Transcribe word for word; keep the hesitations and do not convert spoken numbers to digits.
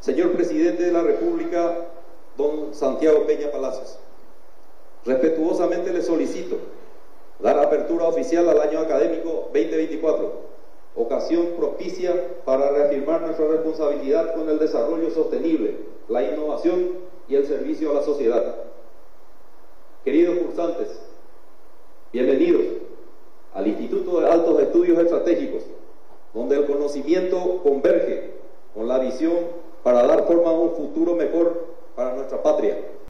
Señor Presidente de la República, don Santiago Peña Palacios, respetuosamente le solicito dar apertura oficial al año académico veinte veinticuatro, ocasión propicia para reafirmar nuestra responsabilidad con el desarrollo sostenible, la innovación y el servicio a la sociedad. Queridos cursantes, bienvenidos al Instituto de Altos Estudios Estratégicos, donde el conocimiento converge con la visión para dar forma a un futuro mejor para nuestra patria.